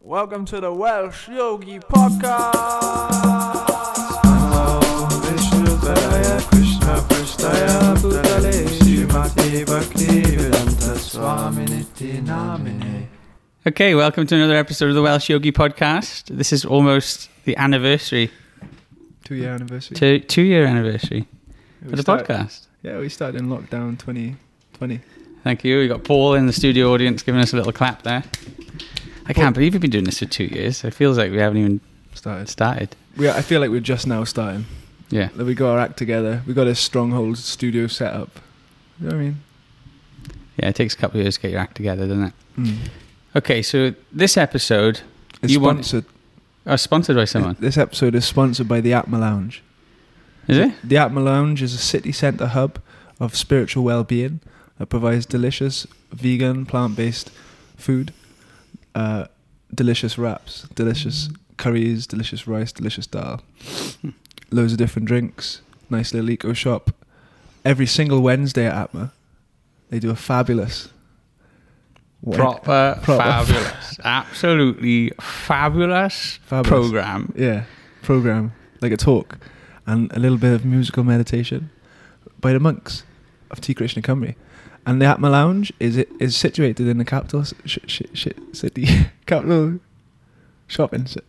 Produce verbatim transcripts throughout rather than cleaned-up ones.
Welcome to the Welsh Yogi Podcast. Okay, welcome to another episode of the Welsh Yogi Podcast. This is almost the anniversary. Two year anniversary. Two, two year anniversary Yeah, for the started, podcast. Yeah, we started in lockdown twenty twenty. Thank you. We got Paul in the studio audience giving us a little clap there. I can't believe we've been doing this for two years. It feels like we haven't even Started. started. We, I feel like we're just now starting. Yeah. Like we got our act together. We got a Stronghold studio set up. You know what I mean? Yeah, it takes a couple of years to get your act together, doesn't it? Mm. Okay, so this episode... It's you want- sponsored. Oh, sponsored by someone. This episode is sponsored by the Atma Lounge. Is it? The Atma Lounge is a city centre hub of spiritual well-being that provides delicious vegan, plant-based food, uh, delicious wraps, delicious curries, delicious rice, delicious dal, loads of different drinks, nice little eco shop. Every single Wednesday at Atma, they do a fabulous, Proper, proper- fabulous. Absolutely fabulous, Fabulous. program. yeah, program, like a talk, and a little bit of musical meditation by the monks of T. Krishna Cymru. And the Atma Lounge is it is situated in the capital sh- sh- sh- city, capital shopping. ci-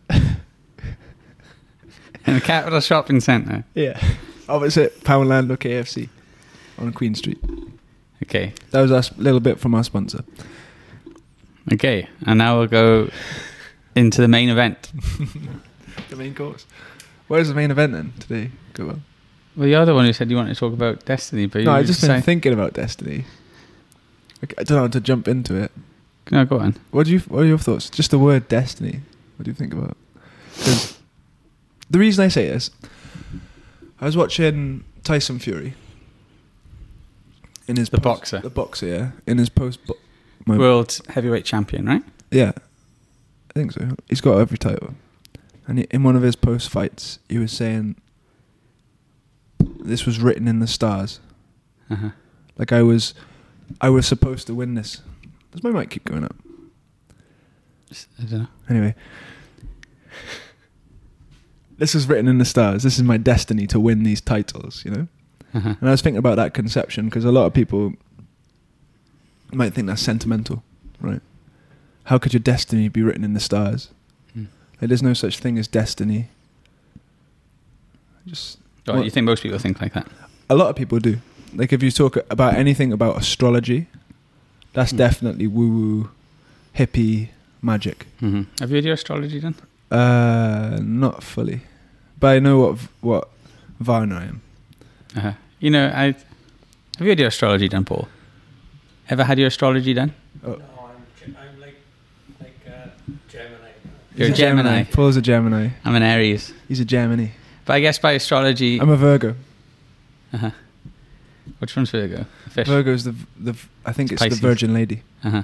In the Capital Shopping Centre. yeah, opposite Poundland or K F C on Queen Street. Okay. That was a s- little bit from our sponsor. Okay, and now we'll go into the main event. The main course. Where's the main event then today? Go on. Well, you're the one who said you wanted to talk about Destiny, but No, you I've just say- been thinking about Destiny. Like, I don't know how to jump into it. No, go on. What do you? What are your thoughts? Just the word Destiny. What do you think about it? 'Cause the reason I say this, I was watching Tyson Fury. In his The boxer. The boxer, yeah. In his post. Bo- my- World heavyweight champion, right? yeah, I think so. He's got every title. And he, in one of his post fights, he was saying, "This was written in the stars. Uh-huh. Like I was, I was supposed to win this." Does my mic keep going up? I don't know. Anyway, this was written in the stars. This is my destiny to win these titles, you know? Uh-huh. And I was thinking about that conception because a lot of people might think that's sentimental, right? How could your destiny be written in the stars? Mm. Like, there's no such thing as destiny. Just Oh, well, you think most people think like that? a lot of people do. Like if you talk about anything about astrology, that's Mm. definitely woo-woo, hippie magic. Mm-hmm. Have you had your astrology done? Uh, not fully, but I know what what Varna I am. Uh-huh. You know, I have you had your astrology done, Paul? Ever had your astrology done? Oh. No, I'm, I'm like like uh, Gemini. You're a He's Gemini. Paul's a Gemini. I'm an Aries. He's a Gemini. But I guess by astrology... I'm a Virgo. Uh-huh. Which one's Virgo? Fish. Virgo's the the I think it's Pisces. the Virgin Lady. Uh-huh.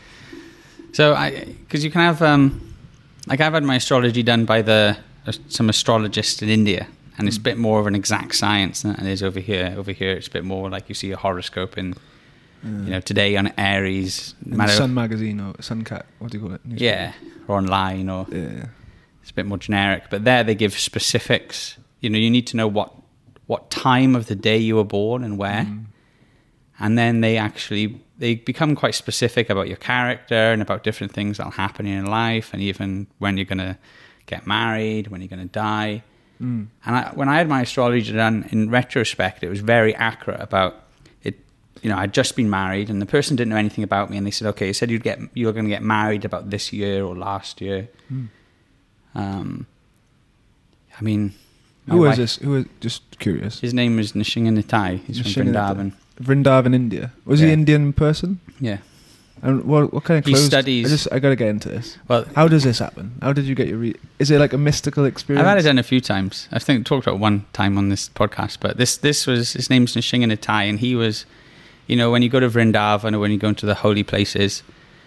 So I, because you can have, um, like I've had my astrology done by the uh, some astrologist in India, and it's a Mm. bit more of an exact science than it is over here. Over here, it's a bit more like you see a horoscope in, you know, today on Aries, In matter- Sun magazine or Sun Cat. What do you call it? Newspaper. yeah, or online, or Yeah. it's a bit more generic. But there, they give specifics. You know, you need to know what what time of the day you were born and where. Mm. And then they actually, they become quite specific about your character and about different things that'll happen in your life, and even when you're going to get married, when you're going to die. Mm. And I, when I had my astrology done, in retrospect, it was very accurate about it. You know, I'd just been married, and the person didn't know anything about me, and they said, okay, you said you'd get, you were going to get married about this year or last year. Mm. Um, I mean... my Who was wife- this? Who was just curious? His name was Nishinganitai. He's from Nishinganitai. Vrindavan. Vrindavan, India. Was Yeah. he Indian person? Yeah. And what what kind of He clothes? studies- I just I gotta get into this. Well, How does this happen? How did you get your? Re- Is it like a mystical experience? I've had it done a few times. I think I talked about it one time on this podcast, but this this was, his name's Nishinganitai, and he was, you know, when you go to Vrindavan or when you go into the holy places,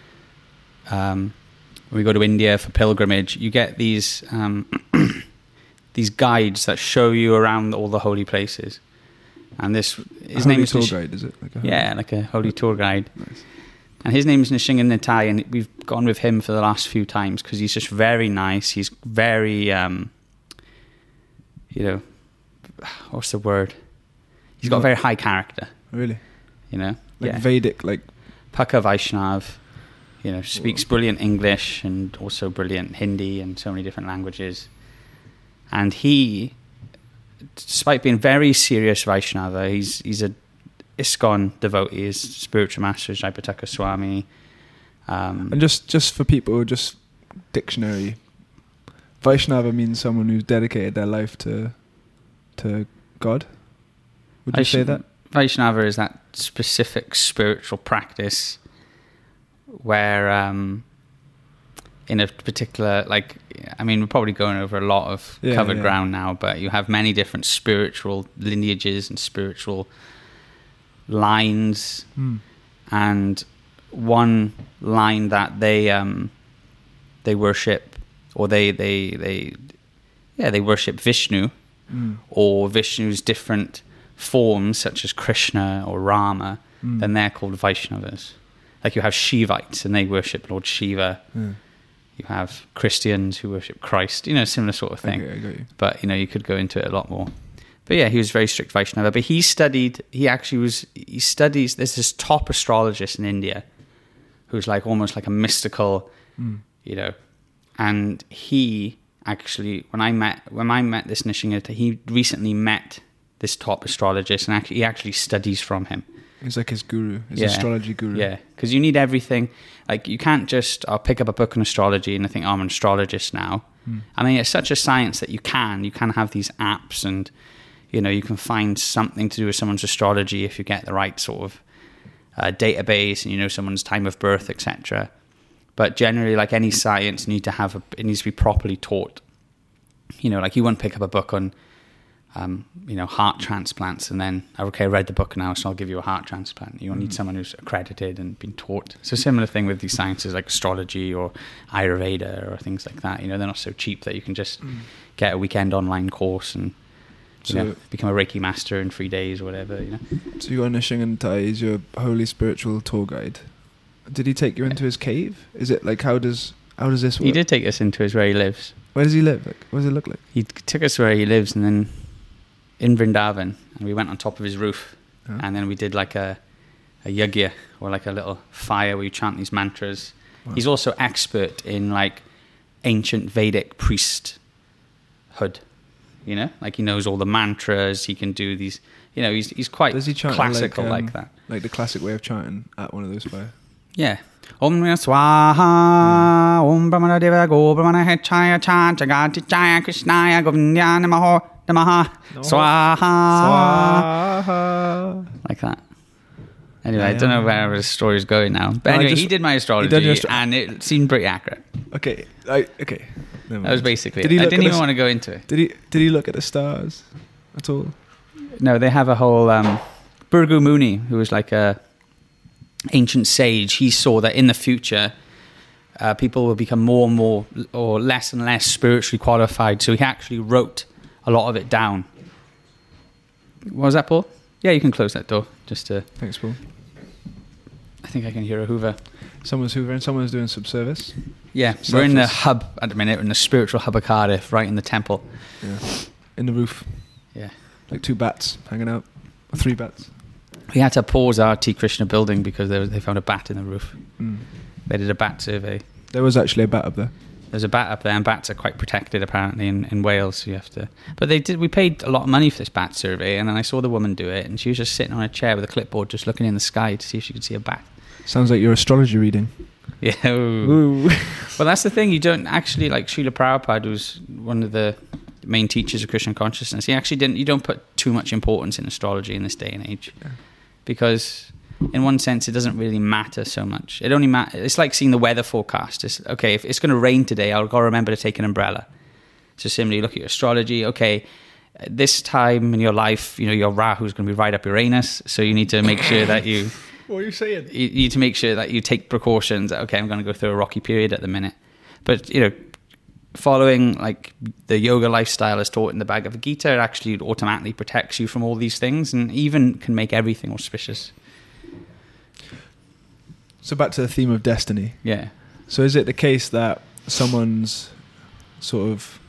um, when we go to India for pilgrimage, you get these um, these guides that show you around all the holy places. And this, his a name holy is tour Nish- guide, is it? Like a holy- yeah, like a holy tour guide. Nice. And his name is Nishinganitai, and we've gone with him for the last few times because he's just very nice. He's very, um, you know, what's the word? He's got a very high character. Really? You know? Like yeah. Vedic, like... Pukka Vaishnav, you know, speaks brilliant English and also brilliant Hindi and so many different languages. And he, despite being very serious Vaishnava, he's he's a ISKCON devotee, his spiritual master is Jayapataka Swami. Um, and just, just for people, just dictionary, Vaishnava means someone who's dedicated their life to to God. Would you say that? Vaishnava is that specific spiritual practice where um, in a particular, like, I mean, we're probably going over a lot of yeah, covered yeah. ground now, but you have many different spiritual lineages and spiritual lines. Mm. And one line that they um, they worship, or they, they, they, yeah, they worship Vishnu, mm. or Vishnu's different forms such as Krishna or Rama, mm. then they're called Vaishnavas. Like you have Shivites and they worship Lord Shiva. Mm. You have Christians who worship Christ, you know, similar sort of thing. Okay, I got you. But, you know, you could go into it a lot more. But yeah, he was very strict Vaishnava. But he studied, he actually was, he studies, there's this top astrologist in India who's like almost like a mystical, mm. you know, and he actually, when I met, when I met this Nishinganitai, he recently met this top astrologist, and actually, he actually studies from him. He's like his guru, his yeah. astrology guru. Yeah, because you need everything. Like, you can't just uh, pick up a book on astrology and I think, oh, I'm an astrologist now. Hmm. I mean, it's such a science that you can. You can have these apps and, you know, you can find something to do with someone's astrology if you get the right sort of uh, database and you know someone's time of birth, et cetera. But generally, like any science, you need to have a, it needs to be properly taught. You know, like you won't pick up a book on Um, you know, heart transplants, and then, okay, I read the book now, so I'll give you a heart transplant. You mm. need someone who's accredited and been taught. It's a similar thing with these sciences like astrology or Ayurveda or things like that. You know, they're not so cheap that you can just mm. get a weekend online course and you so, know, become a Reiki master in three days or whatever, you know. So you got Nishinganitai, he's your holy spiritual tour guide. Did he take you into his cave? Is it like, how does how does this work? He did take us into his where he lives. Where does he live? Like, what does it look like? He took us where he lives, and then in Vrindavan, and we went on top of his roof, huh? And then we did like a a yagya, or like a little fire where you chant these mantras. Wow. He's also expert in like ancient Vedic priesthood, you know, like he knows all the mantras. He can do these, you know, he's he's quite Does he chant classical like, um, like that, like the classic way of chanting at one of those fires. Yeah. Om Swaha, Om Brahmana Deva Go Brahmana Hechaya Chan Jagati Jaya Krishnaya Govindya Namaho Namaha Swaha. Swaha. Like that. Anyway, yeah, I don't know where the story's going now. But no, anyway, just, he did my astrology, astro- and it seemed pretty accurate. Okay, I, okay. That was basically did it. I didn't even the, want to go into it. Did he Did he look at the stars at all? No, they have a whole... Um, Bhrigu Muni, who was like a ancient sage, he saw that in the future uh, people will become more and more or less and less spiritually qualified, so he actually wrote a lot of it down. What was that, Paul? Yeah, you can close that door just to... Thanks, Paul. I think I can hear a hoover. Someone's hoovering, someone's doing subservice. Yeah, Surface. We're in the hub at the minute, we're in the spiritual hub of Cardiff, right in the temple. Yeah, in the roof. Yeah. Like two bats hanging out, or three bats. We had to pause our T. Krishna building because they, they found a bat in the roof. Mm. They did a bat survey. There was actually a bat up there. There's a bat up there, and bats are quite protected apparently in, in Wales. So you have to. But they did. We paid a lot of money for this bat survey, and then I saw the woman do it, and she was just sitting on a chair with a clipboard, just looking in the sky to see if she could see a bat. Sounds like your astrology reading. Yeah. Ooh. Ooh. Well, that's the thing. You don't actually, like Srila Prabhupada, who's one of the main teachers of Krishna consciousness. He actually didn't. You don't put too much importance in astrology in this day and age. Yeah. Because in one sense, it doesn't really matter so much. It only matter. It's like seeing the weather forecast. It's, okay, if it's going to rain today, I'll go remember to take an umbrella. So similarly, look at your astrology. Okay, this time in your life, you know, your Rahu is going to be right up Uranus. So you need to make sure that you... What are you saying? You need to make sure that you take precautions. Okay, I'm going to go through a rocky period at the minute. But, you know, following like the yoga lifestyle as taught in the Bhagavad Gita, it actually automatically protects you from all these things and even can make everything auspicious. So back to the theme of destiny. Yeah. So is it the case that someone's sort of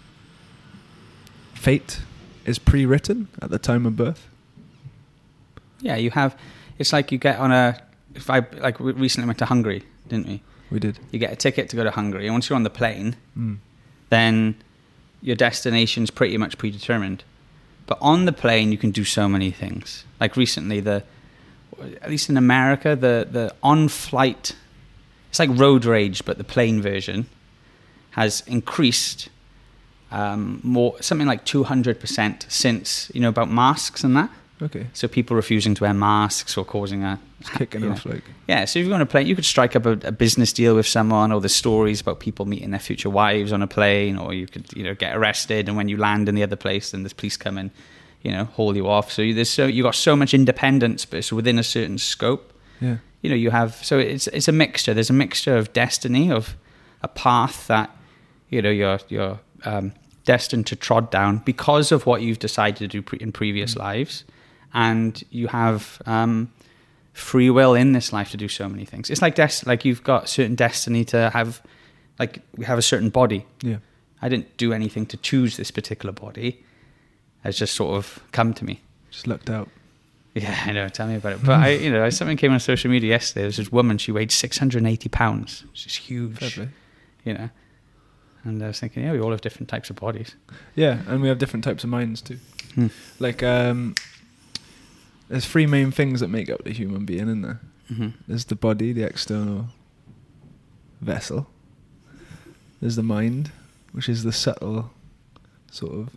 fate is pre-written at the time of birth? Yeah, you have. It's like you get on a. If I like we recently went to Hungary, didn't we? We did. You get a ticket to go to Hungary, and once you're on the plane, Mm. then your destination's pretty much predetermined. But on the plane, you can do so many things. Like recently, the at least in America, the the on-flight, it's like road rage, but the plane version has increased um, more, something like two hundred percent since, you know, about masks and that. Okay. So people refusing to wear masks or causing a... It's kicking you off know. like... Yeah, so if you're on a plane, you could strike up a, a business deal with someone, or the stories about people meeting their future wives on a plane, or you could, you know, get arrested, and when you land in the other place, then there's police come and, you know, haul you off. So you, there's so you got so much independence, but it's within a certain scope. Yeah. You know, you have, so it's it's a mixture. There's a mixture of destiny, of a path that, you know, you're you're um, destined to trod down because of what you've decided to do pre- in previous Mm. lives, and you have um, free will in this life to do so many things. It's like des- like you've got certain destiny to have, like we have a certain body. Yeah. I didn't do anything to choose this particular body. It's just sort of come to me. Just lucked out. Yeah, I know. Tell me about it. But I, you know, something came on social media yesterday. There was this woman. She weighed six hundred eighty pounds, which is huge. Fair play. You know, and I was thinking, yeah, we all have different types of bodies. Yeah, and we have different types of minds too. Hmm. Like, um, there's three main things that make up the human being, isn't there? Mm-hmm. There's the body, the external vessel. There's the mind, which is the subtle sort of...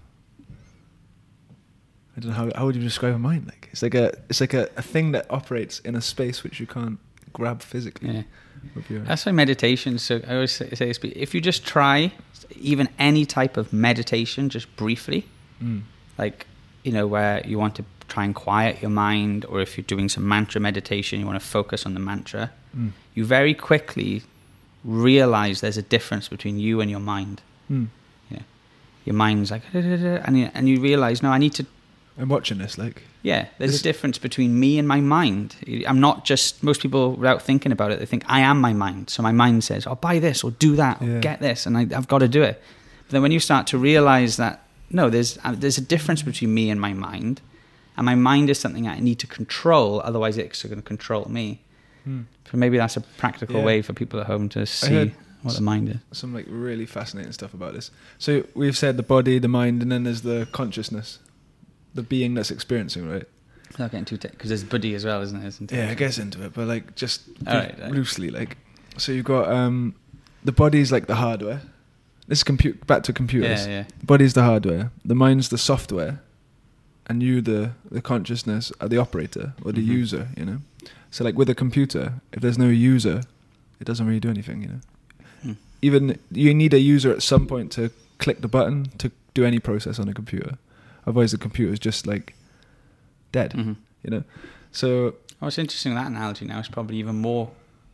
I don't know, how how would you describe a mind? Like it's like a it's like a, a thing that operates in a space which you can't grab physically. Yeah. With your That's why meditation. So I always say, say this, if you just try even any type of meditation, just briefly, Mm. like, you know, where you want to try and quiet your mind, or if you're doing some mantra meditation, you want to focus on the mantra, Mm. you very quickly realize there's a difference between you and your mind. Mm. You know, your mind's like, and you, and you realize, no, I need to. I'm watching this, like... Yeah, there's This- a difference between me and my mind. I'm not just, most people, without thinking about it, they think I am my mind. So my mind says, oh, buy this or do that or Yeah. get this, and I, I've got to do it. But then when you start to realize that, no, there's uh, there's a difference between me and my mind, and my mind is something I need to control, otherwise it's going to control me. Mm. So maybe that's a practical Yeah. way for people at home to heard see what the mind is. Some like really fascinating stuff about this. So we've said the body, the mind, and then there's the consciousness, the being that's experiencing, right? Without getting too tech, because there's Buddhi as well, isn't there? Isn't Yeah, it gets into it, but like just All right, all right. loosely, like. So you've got um, the body's like the hardware. This is compute back to computers. Yeah, yeah. Body's the hardware, the mind's the software, and you, the the consciousness, are the operator or the Mhm. user. You know, so like with a computer, if there's no user, it doesn't really do anything. You know, Hmm. even you need a user at some point to click the button to do any process on a computer. Otherwise, the computer is just like dead. Mhm. You know, so Oh, it's interesting, that analogy now is probably even more.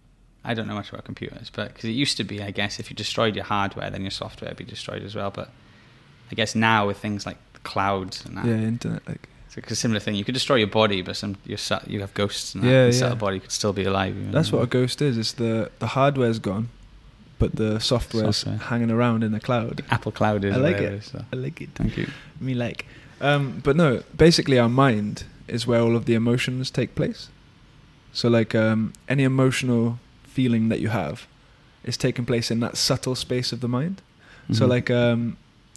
I don't know much about computers, but because it used to be, I guess, if you destroyed your hardware, then your software would be destroyed as well. But I guess now with things like the clouds and that, yeah, internet like. it's like a similar thing. You could destroy your body, but some your su- you have ghosts and that. Yeah, your yeah. subtle body could still be alive. Even That's though- what a ghost is. It's the the hardware's gone, but the software's Software. hanging around in the cloud. Apple Cloud is. I like whatever it. so. I like it. Thank you. Me like. Um, but no, basically our mind is where all of the emotions take place. So like um, any emotional feeling that you have is taking place in that subtle space of the mind. So Mhm. like um,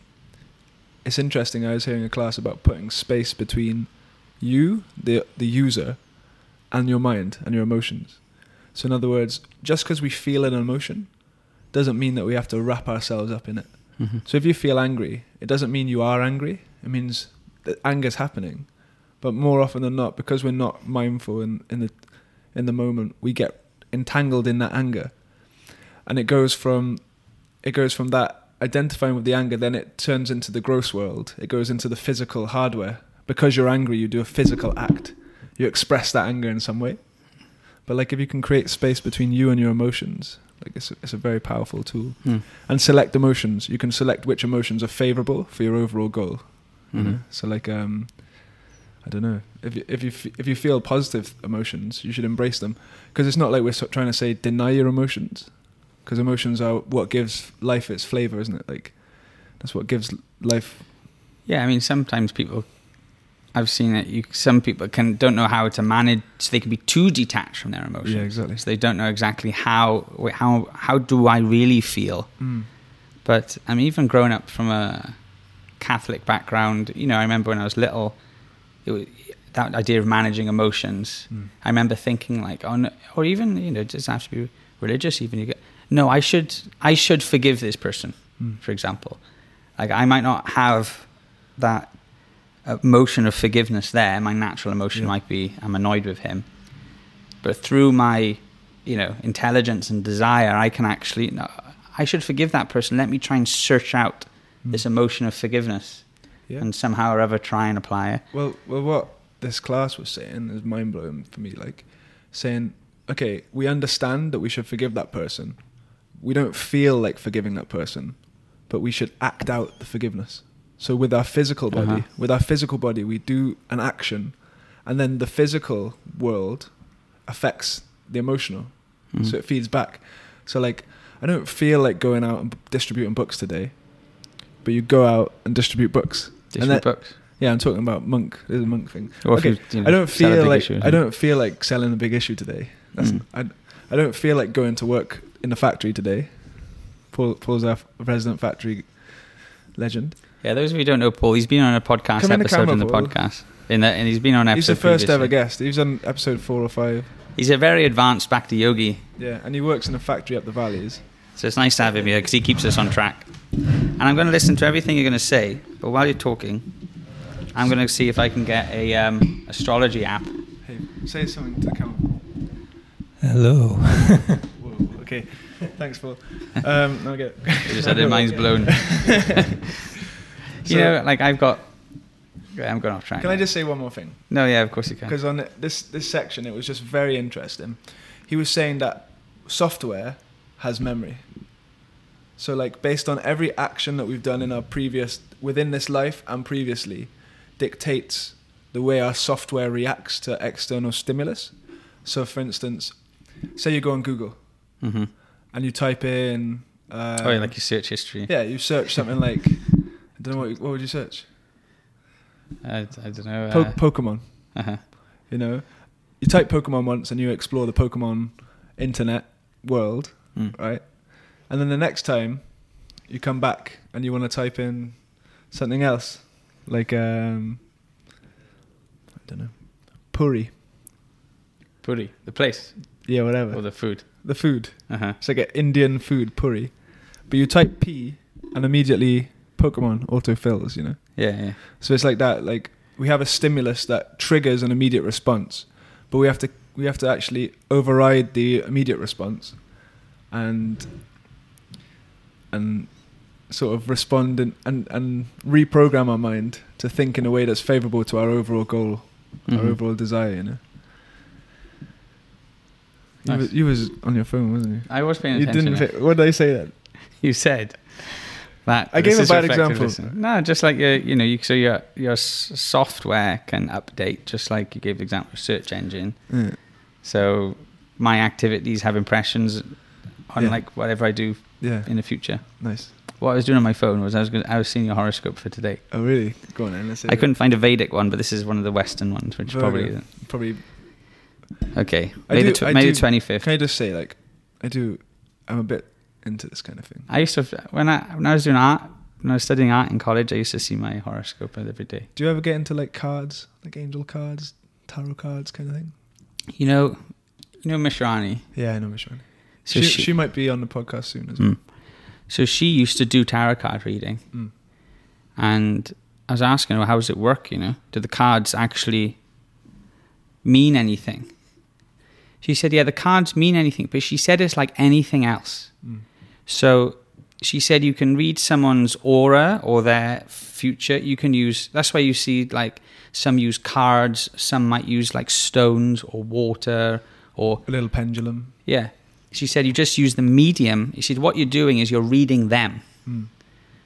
it's interesting. I was hearing a class about putting space between you, the the user, and your mind and your emotions. So in other words, just because we feel an emotion doesn't mean that we have to wrap ourselves up in it. Mhm. So if you feel angry, it doesn't mean you are angry. It means that anger's happening. But more often than not, because we're not mindful in, in the in the moment, we get entangled in that anger. And it goes from it goes from that identifying with the anger, then it turns into the gross world. It goes into the physical hardware. Because you're angry, you do a physical act. You express that anger in some way. But like if you can create space between you and your emotions, like it's a, it's a very powerful tool. Hmm. And select emotions. You can select which emotions are favorable for your overall goal. You know? Mhm. So like um, I don't know. If you, if you f- if you feel positive emotions, you should embrace them, because it's not like we're so- trying to say deny your emotions, because emotions are what gives life its flavor, isn't it? Like that's what gives life. Yeah, I mean, sometimes people, I've seen it. You, some people can don't know how to manage. So they can be too detached from their emotions. Yeah, exactly. So they don't know exactly how how how do I really feel. Mm. But I mean, even growing up from a Catholic background, you know, I remember when I was little, it was, that idea of managing emotions. Mm. I remember thinking like, oh, no, or even, you know, it doesn't have to be religious. Even you get, no, I should, I should forgive this person, Mm. for example. Like I might not have that emotion of forgiveness there. My natural emotion Yeah. might be, I'm annoyed with him. But through my, you know, intelligence and desire, I can actually, no, I should forgive that person. Let me try and search out Mm. this emotion of forgiveness. Yeah. And somehow or other try and apply it. Well, well, what this class was saying is mind blowing for me. Like saying, okay, we understand that we should forgive that person. We don't feel like forgiving that person, but we should act out the forgiveness. So with our physical body, Uh-huh. with our physical body, we do an action, and then the physical world affects the emotional. Mhm. So it feeds back. So like, I don't feel like going out and b- distributing books today, but you go out and distribute books. Distribute and that- books. Yeah, I'm talking about monk. There's a monk thing. Or if okay, you, you know, I don't sell a feel big like issue or I don't feel like selling a big issue today. That's Mm. I, I don't feel like going to work in the factory today. Paul, Paul's our resident factory legend. Yeah, those of you who don't know Paul, he's been on a podcast Come in the episode camera, in the Paul. podcast. In the, and he's been on an He's the episode first previously. ever guest. He was on episode four or five. He's a very advanced Bhakti yogi. Yeah, and he works in a factory up the valleys. So it's nice to have him here because he keeps us on track. And I'm going to listen to everything you're going to say, but while you're talking, I'm going to see if I can get a um, astrology app. Hey, say something to the camera. Hello. Whoa, okay. Thanks, Paul. Um, now I get. I just had their minds blown. So- You know, like I've got. I'm going off track. Can I just say one more thing? No, yeah, of course you can. Because on this this section, it was just very interesting. He was saying that software has memory. So, like, based on every action that we've done in our previous, within this life and previously, dictates the way our software reacts to external stimulus. So, for instance, say you go on Google Mm-hmm. and you type in. Um, oh, yeah, like your search history. Yeah, you search something like. I don't know what. What would you search? I, I don't know. Po- Uh, Pokemon. uh-huh. You know, you type Pokemon once and you explore the Pokemon internet world, Mm. right? And then the next time you come back and you want to type in something else, like um, I don't know, Puri, Puri, the place yeah, whatever, or the food. the food. Uh-huh. It's like an Indian food, Puri, but you type P and immediately Pokemon autofills. You know, Yeah, yeah. so it's like that. Like we have a stimulus that triggers an immediate response, but we have to we have to actually override the immediate response, and and sort of respond and, and, and reprogram our mind to think in a way that's favourable to our overall goal, our Mhm. overall desire. You know. You, Nice. was, you was on your phone, wasn't you? I was paying You attention. didn't. Say, what did I say then? You said that. I this gave a is bad reflective example. listening. No, just like your, you know, you, so your your s- software can update, just like you gave the example of search engine. Yeah. So my activities have impressions on Yeah. like whatever I do Yeah. in the future. Nice. What I was doing on my phone was I was gonna, I was seeing your horoscope for today. Oh really? Go on then. Let's say I couldn't find a Vedic one, but this is one of the Western ones, which Virgo. probably probably. okay. I May do- the tw- I May do- the twenty fifth. Can I just say, like, I do. I'm a bit into this kind of thing. I used to when I when I was doing art when I was studying art in college. I used to see my horoscope every day. Do you ever get into like cards, like angel cards, tarot cards, kind of thing? You know, you know Mishrani. Yeah, I know which one. So she, she- she might be on the podcast soon as well. Mm. So she used to do tarot card reading, Mm. and I was asking her, "How does it work? You know, do the cards actually mean anything?" She said, "Yeah, the cards mean anything," but she said it's like anything else. Mm. So she said you can read someone's aura or their future. You can use. That's why you see like some use cards, some might use like stones or water or A little pendulum. yeah. She said you just use the medium. She said what you're doing is you're reading them. Mm.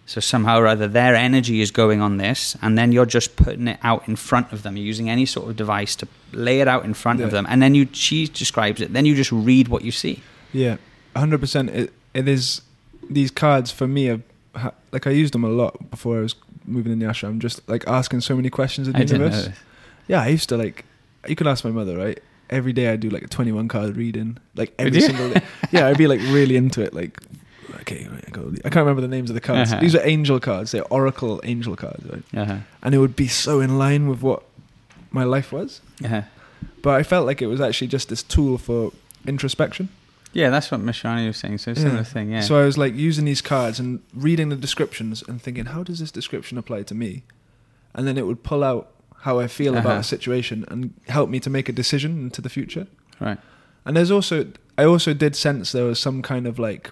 So somehow or other, their energy is going on this, and then you're just putting it out in front of them. You're using any sort of device to lay it out in front Yeah. of them, and then you. She describes it. Then you just read what you see. Yeah, one hundred percent. It it is. These cards for me are ha- like I used them a lot before I was moving in the ashram. Just like asking so many questions of the I didn't know universe. this. Yeah, I used to like. You can ask my mother, right? Every day I do like a twenty-one card reading, like every Would you? single day. Yeah, I'd be like really into it. Like, okay, right, I, go, I can't remember the names of the cards. Uh-huh. These are angel cards. They're oracle angel cards, right? Uh-huh. And it would be so in line with what my life was. Uh-huh. But I felt like it was actually just this tool for introspection. Yeah, that's what Mishani was saying. So a similar thing, yeah. So I was like using these cards and reading the descriptions and thinking, how does this description apply to me? And then it would pull out how I feel Uh-huh. about a situation and help me to make a decision into the future. Right. And there's also, I also did sense there was some kind of like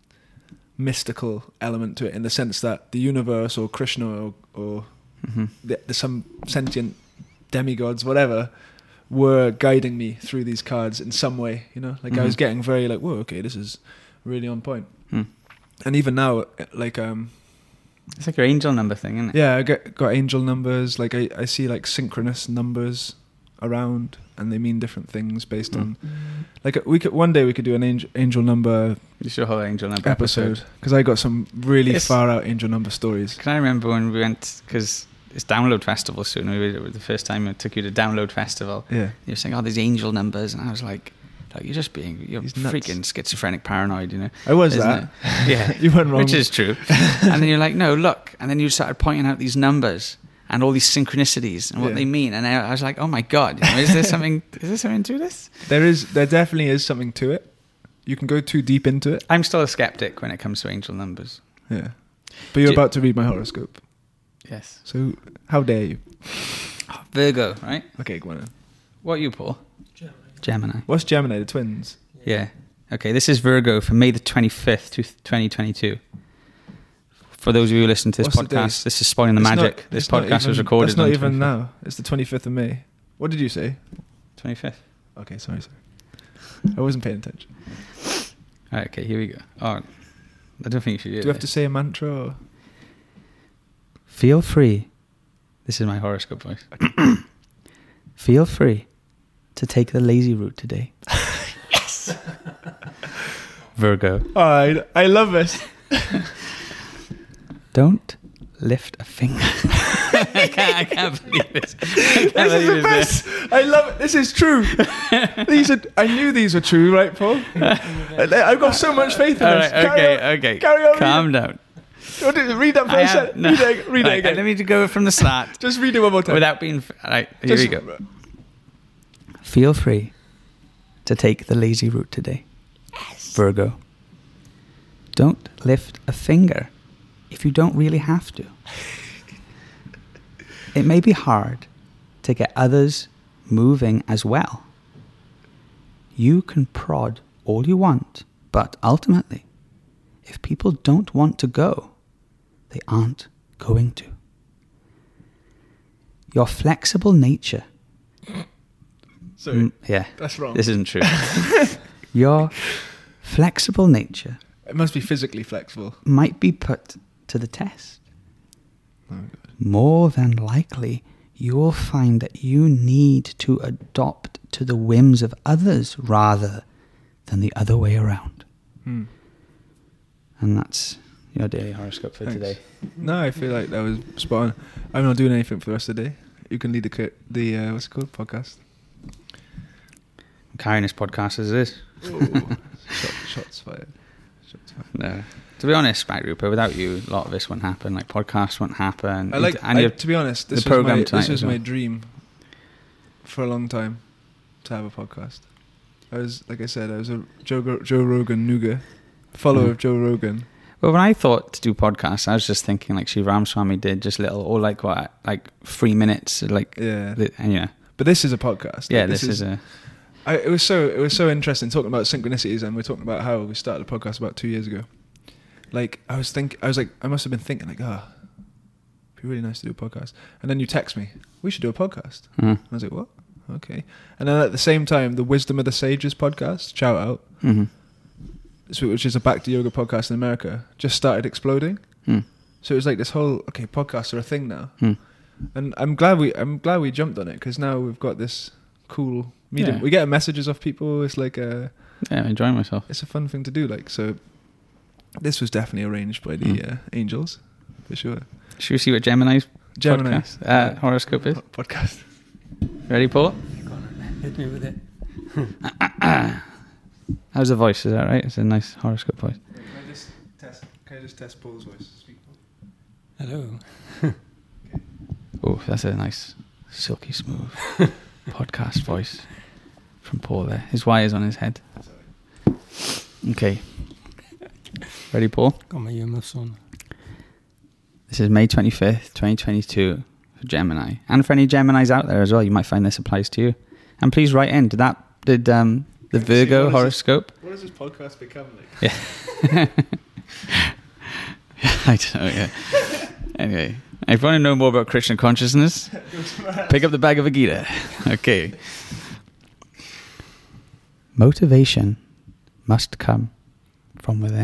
mystical element to it, in the sense that the universe or Krishna or, or Mm-hmm. the, the some sentient demigods, whatever, were guiding me through these cards in some way. You know, like I was Mhm. getting very like, whoa, okay, this is really on point. Hmm. And even now, like, um, It's like your angel number thing, isn't it? yeah, I get got angel numbers. Like I, I see like synchronous numbers around, and they mean different things based Mm. on. Like we could one day we could do an angel angel number Just your whole angel number episode, episode. because I got some really It's- far out angel number stories. Can I remember when we went, because it's Download Festival soon. We were, the first time I took you to Download Festival. Yeah, You were saying, oh, these angel numbers. And I was like, like you're just being, you're He's nuts. freaking schizophrenic paranoid, you know? I was Isn't that. it? Yeah. You weren't wrong. Which is true. And then you're like, no, look. And then you started pointing out these numbers and all these synchronicities and what Yeah. they mean. And I, I was like, oh my God, you know, is there something, is there something to this? There is, there definitely is something to it. You can go too deep into it. I'm still a skeptic when it comes to angel numbers. Yeah, but you're Do- about to read my horoscope, Yes. so how dare you? Virgo, right? Okay, go on then. What are you, Paul? Gemini. Gemini. What's Gemini? The twins. Yeah. Okay, this is Virgo for May the twenty-fifth, twenty twenty-two. For those of you who listen to this What's the podcast, date? this is spoiling the It's magic. not- this it's not podcast was even- recorded That's not on the even twenty-fifth. now. It's the twenty-fifth of May. What did you say? twenty-fifth. Okay, sorry, sorry. I wasn't paying attention. All right, okay, here we go. Oh, I don't think you should do Do we have to say a mantra? Or? Feel free. This is my horoscope voice. Feel free to take the lazy route today. Yes. Virgo. Oh, I, I love this. Don't lift a finger. I, can't, I can't believe this. I can't This is believe the this. best. I love it. This is true. These are. I knew these were true, right, Paul? I- I've got so much faith in All this. right, Carry okay, on. okay. Carry on. Calm down. Read it, read that I first have- set. no. Read it, read Right, it again. Let me go from the start. Just read it one more time. Without being... f- All right, here Just- we go. Feel free to take the lazy route today. Yes. Virgo. Don't lift a finger if you don't really have to. It may be hard to get others moving as well. You can prod all you want, but ultimately, if people don't want to go, they aren't going to. Your flexible nature... Sorry, Mm, yeah, that's wrong. this isn't true. Your flexible nature It must be physically flexible. might be put to the test. Oh, God. More than likely, you will find that you need to adopt to the whims of others rather than the other way around. Hmm. And that's your daily horoscope for Thanks. today. No, I feel like that was spot on. I'm not doing anything for the rest of the day. You can lead the co- the uh, what's it called podcast. I'm carrying this podcast as it is. Ooh, shot, shots fired. Shots fired. No. To be honest, Matt Rupert, without you, a lot of this wouldn't happen. Like, podcasts wouldn't happen. I like. And I, you're- to be honest, this the was program my tonight this was as well. my dream for a long time to have a podcast. I was like I said, I was a Joe Gro- Joe Rogan nougat, follower Mhm. of Joe Rogan. Well, when I thought to do podcasts, I was just thinking like Shiv Ramaswamy did, just little, or like what, like three minutes, like, Yeah, the, and, you know, but this is a podcast. yeah, Like, this, is, a, I, it was so it was so interesting talking about synchronicities, and we're talking about how we started a podcast about two years ago. Like I was think I was like I must have been thinking like ah, it'd be really nice to do a podcast, and then you text me, we should do a podcast. uh, And I was like, what? Okay. And then at the same time, the Wisdom of the Sages podcast, shout out, mm-hmm. so- which is a Back to Yoga podcast in America, just started exploding. mm. So it was like this whole okay, podcasts are a thing now, Hmm. and I'm glad we I'm glad we jumped on it because now we've got this cool medium. Yeah. We get messages off people. It's like a Yeah, I'm enjoying myself. it's a fun thing to do. Like so, this was definitely arranged by the Mm. uh, angels for sure. Should we see what Gemini's Gemini podcast, uh, horoscope is? podcast. Ready, Paul? Go on, hit me with it. How's the voice? Is that right? It's a nice horoscope voice. Can I just test? Can I just test Paul's voice? Speak. Hello. Oh, that's a nice, silky smooth podcast voice from Paul there. His wires on his head. Okay. Ready, Paul? Got my earmuffs on. This is May twenty-fifth, twenty twenty-two for Gemini. And for any Geminis out there as well, you might find this applies to you. And please write in. Did that, did um, the Can I see Virgo what is horoscope? What does this podcast become like? Yeah. I don't know, yeah. Anyway, if you want to know more about Christian consciousness, pick up the Bhagavad Gita. Okay. Motivation must come from within.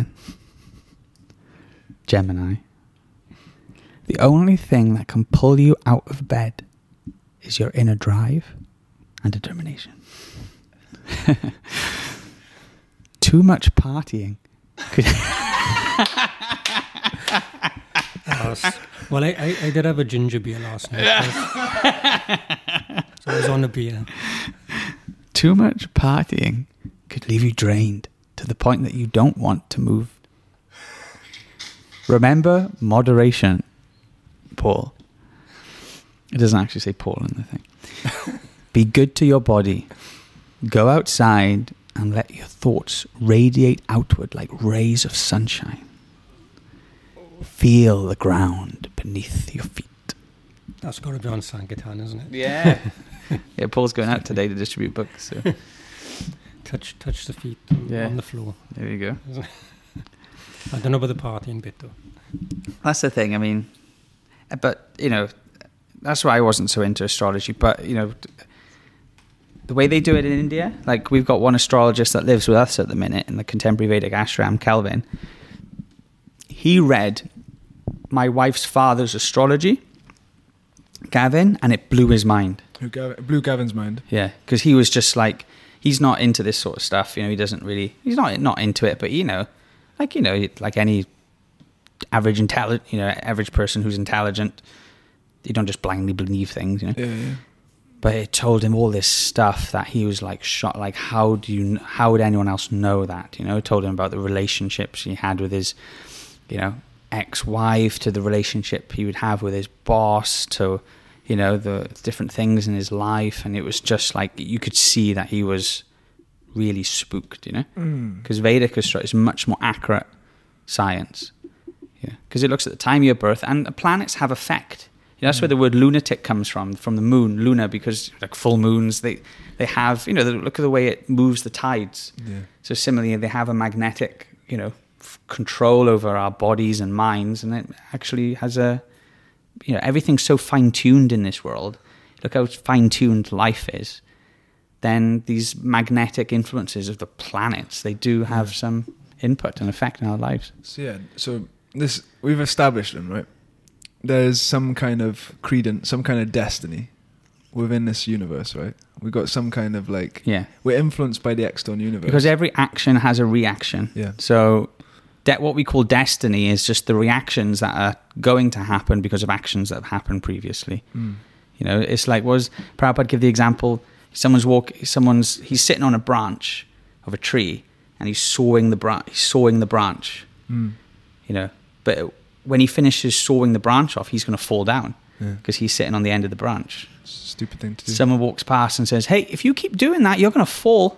Gemini. The only thing that can pull you out of bed is your inner drive and determination. Too much partying could Last- well, I, I, I did have a ginger beer last night. So I was on a beer. Too much partying could leave you drained to the point that you don't want to move. Remember moderation, Paul. It doesn't actually say Paul in the thing. Be good to your body. Go outside and let your thoughts radiate outward like rays of sunshine. Feel the ground beneath your feet. That's got to be on Sankirtan, isn't it? Yeah. Yeah, Paul's going out today to distribute books. So. Touch touch the feet on, Yeah. on the floor. There you go. I don't know about the partying bit though. That's the thing. I mean, but you know, that's why I wasn't so into astrology. But you know, the way they do it in India, like we've got one astrologist that lives with us at the minute in the contemporary Vedic ashram, Kelvin. He read my wife's father's astrology, Gavin, and it blew his mind. Who Gav- blew Gavin's mind. Yeah, because he was just like, he's not into this sort of stuff. You know, he doesn't really, he's not not into it. But you know, like you know, like any average intelligent, you know, average person who's intelligent, you don't just blindly believe things. You know. Yeah, yeah. But it told him all this stuff that he was like shocked. Like, how do you? How would anyone else know that? You know, it told him about the relationships he had with his, you know, ex-wife, to the relationship he would have with his boss, to, you know, the different things in his life, and it was just like you could see that he was really spooked. You know, because Mm. Vedic astrology is much more accurate science. Yeah, because it looks at the time of your birth, and the planets have effect. You know, that's where the word lunatic comes from, from the moon, Luna, because like full moons, they, they have, you know, the, look at the way it moves the tides. Yeah. So similarly, they have a magnetic, you know, f- control over our bodies and minds, and it actually has a, you know, everything's so fine-tuned in this world. Look how fine-tuned life is. Then these magnetic influences of the planets, they do have some input and effect in our lives. So yeah, so this we've established them, right? There's some kind of credence, some kind of destiny within this universe, right? We've got some kind of like Yeah. we're influenced by the external universe. Because every action has a reaction. Yeah. So de- what we call destiny is just the reactions that are going to happen because of actions that have happened previously. Mm. You know, it's like, was Prabhupada give the example, someone's walk, someone's, he's sitting on a branch of a tree and he's sawing the branch, he's sawing the branch, Mm. you know, but when he finishes sawing the branch off, he's going to fall down Yeah. because he's sitting on the end of the branch. Stupid thing to do. Someone walks past and says, hey, if you keep doing that, you're going to fall.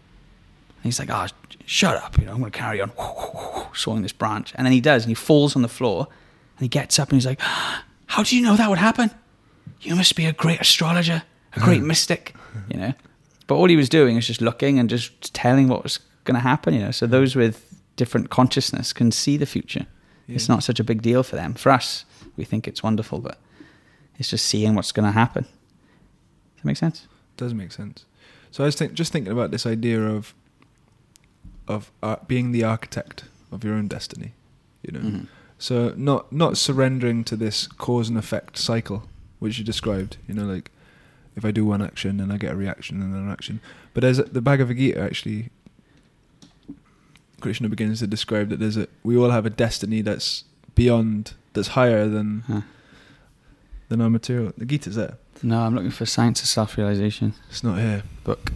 And he's like, oh, shut up. You know, I'm going to carry on sawing this branch. And then he does, and he falls on the floor, and he gets up and he's like, how do you know that would happen? You must be a great astrologer, a great mystic, you know. But all he was doing is just looking and just telling what was going to happen, you know. So those with different consciousness can see the future. Yeah. It's not such a big deal for them. For us, we think it's wonderful, but it's just seeing what's going to happen. Does that make sense? Does make sense. So I was think, just thinking about this idea of of uh, being the architect of your own destiny. You know, Mhm. So not not surrendering to this cause and effect cycle, which you described. You know, like if I do one action, then I get a reaction and an action. But as the Bhagavad Gita actually, Krishna begins to describe that there's a we all have a destiny that's beyond, that's higher than Huh. than our material. The Gita's there. No, I'm looking for Science of Self-Realization It's not here. book.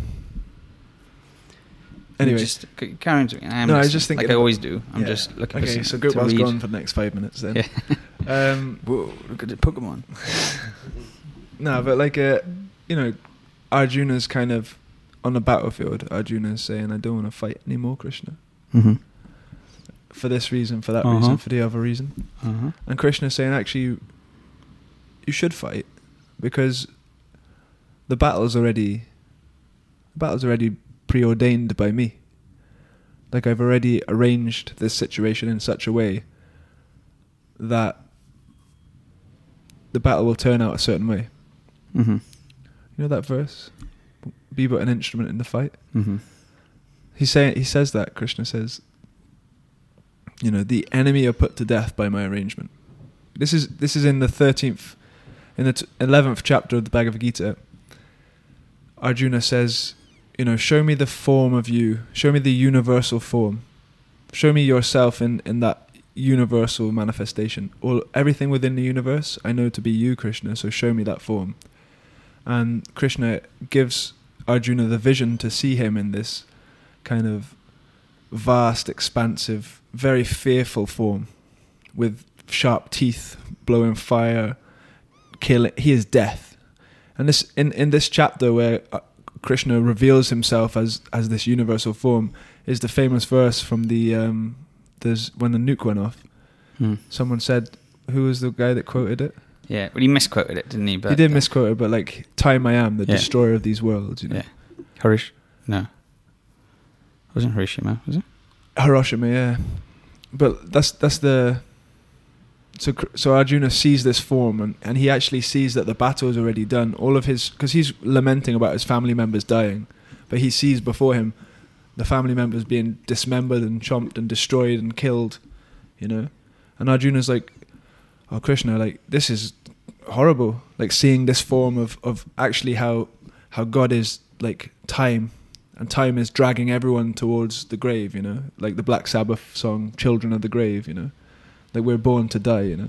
Anyway, just c- carry on to it. I'm No, I was listening, just thinking like I about- always do. I'm yeah. just looking okay. for So some, Grit to Ball's read. gone for the next five minutes then. Yeah. um, Whoa, look at the Pokemon. no, but like uh, you know, Arjuna's kind of on the battlefield. Arjuna's saying, "I don't want to fight anymore, Krishna." Mm-hmm. For this reason, for that Uh-huh. reason, for the other reason. Uh-huh. And Krishna's saying, actually, you, you should fight because the battle's already, the battle's already preordained by me. Like I've already arranged this situation in such a way that the battle will turn out a certain way. Mm-hmm. You know that verse? Be but an instrument in the fight. Mm-hmm. He say he says that. Krishna says, you know, the enemy are put to death by my arrangement. This is this is in the thirteenth, in the eleventh chapter of the Bhagavad Gita. Arjuna says, you know, show me the form of you. Show me the universal form. Show me yourself in, in that universal manifestation. All everything within the universe, I know to be you, Krishna. So show me that form. And Krishna gives Arjuna the vision to see him in this kind of vast, expansive, very fearful form, with sharp teeth, blowing fire, killing. He is death. And this in, in this chapter where uh, Krishna reveals himself as as this universal form is the famous verse from the um, there's when the nuke went off. Hmm. Someone said, who was the guy that quoted it? Yeah, well, he misquoted it, didn't he? But he did misquote it, but like, time I am, the Yeah. destroyer of these worlds. You know, Yeah. Harish? No. It wasn't Harishima, was it? Hiroshima, yeah. But that's that's the so Kr- so Arjuna sees this form, and, and he actually sees that the battle is already done. All of his, because he's lamenting about his family members dying, but he sees before him the family members being dismembered and chomped and destroyed and killed, you know. And Arjuna's like, "Oh Krishna, like this is horrible. Like seeing this form of of actually how how God is like time." And time is dragging everyone towards the grave, you know, like the Black Sabbath song, "Children of the Grave," you know, like we're born to die, you know.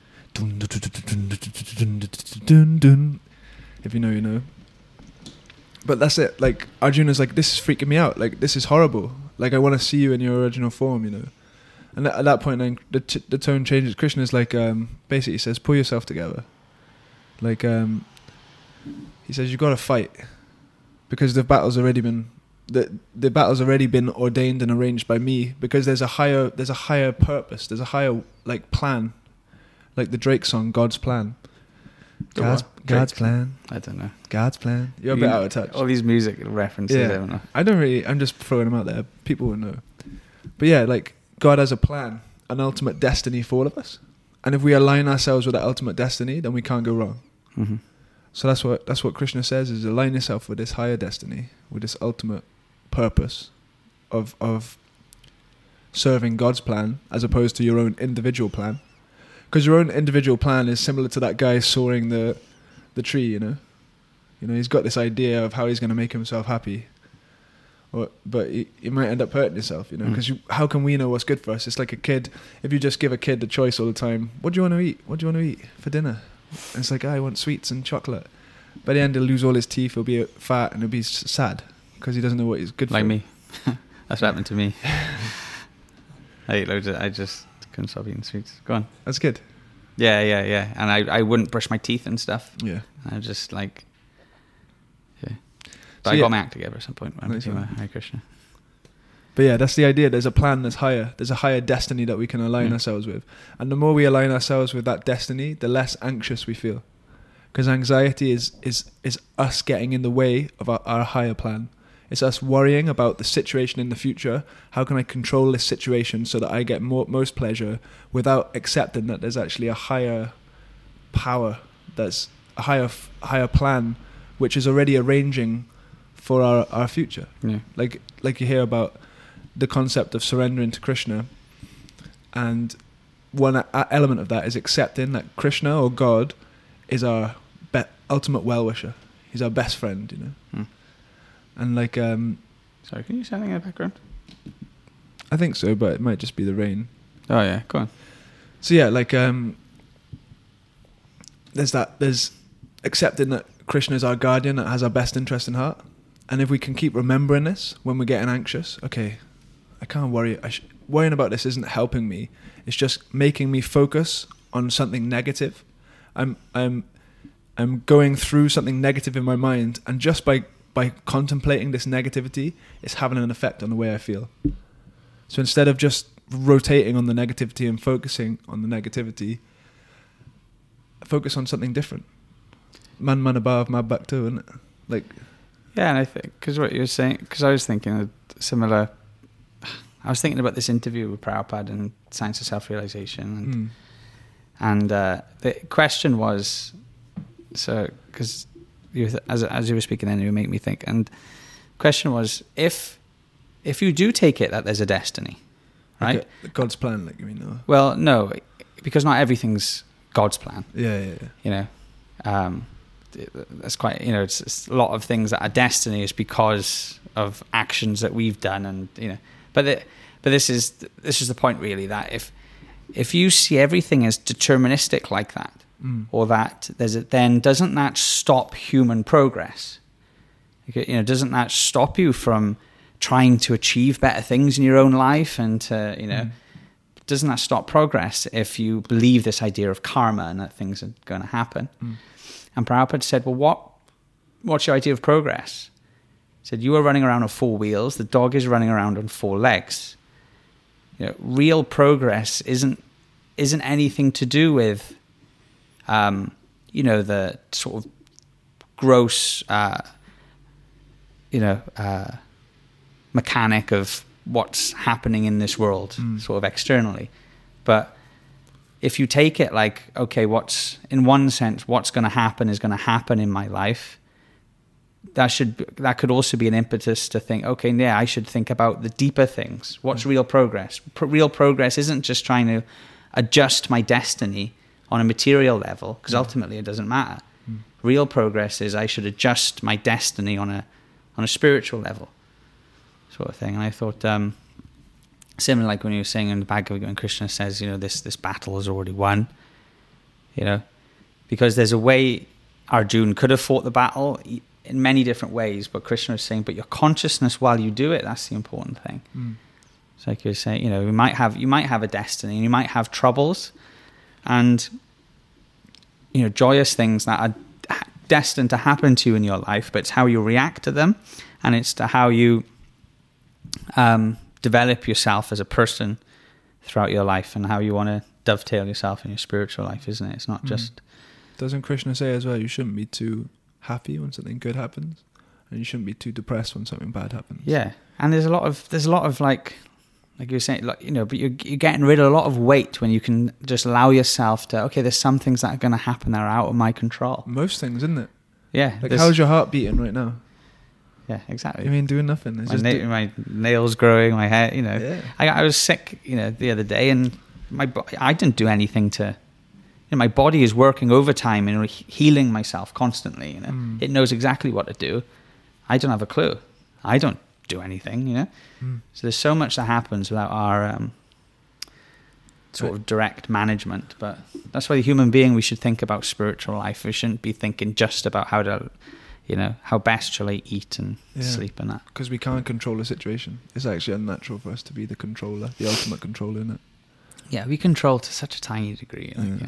If you know, you know. But that's it. Like Arjuna's like, this is freaking me out. Like this is horrible. Like I want to see you in your original form, you know. And at that point, then the t- the tone changes. Krishna's like, um, basically says, pull yourself together. Like um, he says, you got to fight. Because the battle's already been the the battle's already been ordained and arranged by me. Because there's a higher there's a higher purpose. There's a higher like plan, like the Drake song, God's plan. The God's, what? God's Drake's- plan. I don't know. God's plan. You're a You- bit out of touch. All these music references, Yeah. I don't know. I don't really. I'm just throwing them out there. People will know. But yeah, like God has a plan, an ultimate destiny for all of us. And if we align ourselves with that ultimate destiny, then we can't go wrong. Mm-hmm. So that's what that's what Krishna says is align yourself with this higher destiny, with this ultimate purpose of of serving God's plan as opposed to your own individual plan. Because your own individual plan is similar to that guy sawing the the tree, you know. You know, he's got this idea of how he's going to make himself happy. Or, but he, he might end up hurting himself, you know, because Mm. how can we know what's good for us? It's like a kid. If you just give a kid the choice all the time, what do you want to eat? What do you want to eat for dinner? And it's like, oh, I want sweets and chocolate. By the end, he'll lose all his teeth. He'll be fat and he'll be s- sad because he doesn't know what is good Like for. me. That's what happened to me. I ate loads of, I just couldn't stop eating sweets. Go on. That's good. Yeah, yeah, yeah. And I, I wouldn't brush my teeth and stuff. Yeah. I was just like, yeah. But So I yeah. got my act together at some point when I Nice became a one. Hare Krishna. But yeah, that's the idea. There's a plan that's higher. There's a higher destiny that we can align Mm. ourselves with. And the more we align ourselves with that destiny, the less anxious we feel. Because anxiety is, is, is us getting in the way of our, our higher plan. It's us worrying about the situation in the future. How can I control this situation so that I get more, most pleasure without accepting that there's actually a higher power, that's a higher f- higher plan, which is already arranging for our, our future. Yeah. Like like you hear about the concept of surrendering to Krishna, and one a- element of that is accepting that Krishna or God is our be- ultimate well-wisher. He's our best friend, you know. Hmm. And like, um, Sorry, can you say something in the background? I think so, but it might just be the rain. Oh yeah, go on. So yeah, like, um, there's that. There's accepting that Krishna is our guardian that has our best interest in heart, and if we can keep remembering this when we're getting anxious, okay, I can't worry. I sh- worrying about this isn't helping me. It's just making me focus on something negative. I'm I'm I'm going through something negative in my mind, and just by by contemplating this negativity, it's having an effect on the way I feel. So instead of just rotating on the negativity and focusing on the negativity, focus on something different. Man, man above, mad back too, isn't it? Like, Yeah, and I think because what you were saying, because I was thinking of similar. I was thinking about this interview with Prabhupada and Science of Self-Realization, and, mm, and uh, the question was, so because you, th- as as you were speaking, then you make me think. And the question was, if if you do take it that there's a destiny, right? like a- God's plan, like you mean? No. Well, no, because not everything's God's plan. Yeah, yeah, yeah. You know, um, that's quite, you know, it's, it's a lot of things that are destiny is because of actions that we've done, and you know, but the, but this is this is the point really, that if if you see everything as deterministic like that, Mm. or that there's a, then doesn't that stop human progress? You know, doesn't that stop you from trying to achieve better things in your own life, and to, you know, Mm. doesn't that stop progress if you believe this idea of karma and that things are going to happen? Mm. And Prabhupada said, well, what, what's your idea of progress? He said, you are running around on four wheels, the dog is running around on four legs. You know, real progress isn't isn't anything to do with, um, you know, the sort of gross, uh, you know, uh, mechanic of what's happening in this world, Mm. sort of externally. But if you take it like, okay, what's, in one sense, what's going to happen is going to happen in my life, that should that could also be an impetus to think, okay, yeah, I should think about the deeper things. What's real progress? Pro- real progress isn't just trying to adjust my destiny on a material level, because ultimately it doesn't matter. Mm. Real progress is I should adjust my destiny on a on a spiritual level, sort of thing. And I thought, um, similar like when you were saying in the Bhagavad Gita, when Krishna says, you know, this this battle is already won, you know, because there's a way Arjuna could have fought the battle in many different ways, but Krishna is saying, but your consciousness while you do it, that's the important thing. Mm. It's like you were saying, you know, you might have you might have a destiny, and you might have troubles, and you know, joyous things that are destined to happen to you in your life, but it's how you react to them, and it's to how you um, develop yourself as a person throughout your life, and how you want to dovetail yourself in your spiritual life, isn't it? It's not Mm. just... Doesn't Krishna say as well, you shouldn't be too happy when something good happens, and you shouldn't be too depressed when something bad happens? Yeah, and there's a lot of there's a lot of like, like you were saying, like, you know, but you're you're getting rid of a lot of weight when you can just allow yourself to, okay, there's some things that are going to happen that are out of my control. Most things, isn't it? Yeah, Like, there's- how's your heart beating right now? yeah, exactly. I mean, doing nothing. It's my, just na- do- my nails growing, my hair, you know. Yeah. I, I was sick, you know, the other day, and my bo- I didn't do anything to. You know, my body is working overtime and re- healing myself constantly. You know, Mm. it knows exactly what to do. I don't have a clue. I don't do anything. You know, Mm. so there's so much that happens without our um, sort Right. of direct management. But that's why the human being, we should think about spiritual life. We shouldn't be thinking just about how to, you know, how best shall I eat and Yeah. sleep and that. Because we can't control a situation. It's actually unnatural for us to be the controller, the ultimate controller, isn't it? Yeah, we control to such a tiny degree. Like, Yeah. yeah.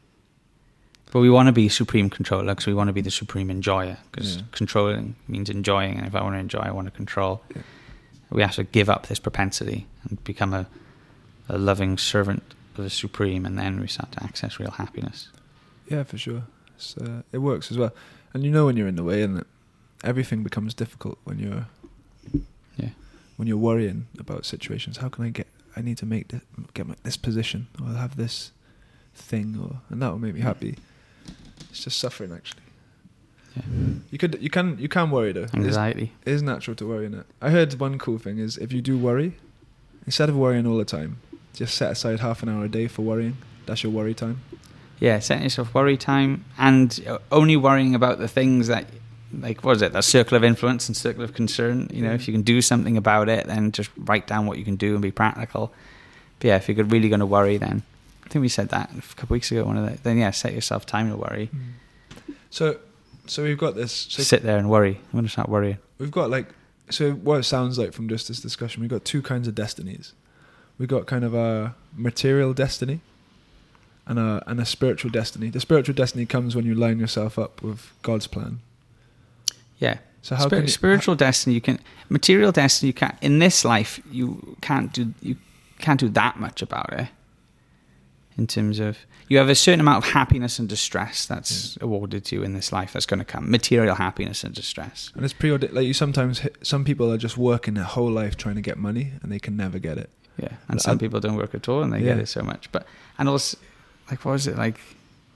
But we want to be supreme controller because we want to be the supreme enjoyer, because Yeah. controlling means enjoying, and if I want to enjoy, I want to control. Yeah. We have to give up this propensity and become a, a loving servant of the supreme, and then we start to access real happiness. Yeah, for sure. It's, uh, it works as well. And you know when you're in the way, and that everything becomes difficult when you're Yeah. when you're worrying about situations. How can I get? I need to make this, get my, this position, or I'll have this thing, or and that will make me happy. It's just suffering, actually. Yeah. You could, you can, you can worry though. It's, Anxiety. it is natural to worry, innit? I heard one cool thing is if you do worry, instead of worrying all the time, just set aside half an hour a day for worrying. That's your worry time. Yeah, setting yourself worry time and only worrying about the things that, like, what is it, that circle of influence and circle of concern. You know, if you can do something about it, then just write down what you can do and be practical. But yeah, if you're really going to worry, then I think we said that a couple of weeks ago. One of the, then yeah, set yourself time to worry. So, so we've got this. So Sit there and worry. I'm going to start worrying. we've got like, so what it sounds like from just this discussion, we've got two kinds of destinies. We've got kind of a material destiny and a and a spiritual destiny. The spiritual destiny comes when you line yourself up with God's plan. Yeah. So how Spir- can you, spiritual destiny, you can material destiny. You can't in this life. You can't do you can't do that much about it. In terms of you have a certain amount of happiness and distress that's yeah. awarded to you in this life. That's going to come material happiness and distress. And it's periodic. Like you sometimes hit, some people are just working their whole life trying to get money and they can never get it. Yeah, and some people don't work at all and they yeah. get it so much. But and also, like, what was it like?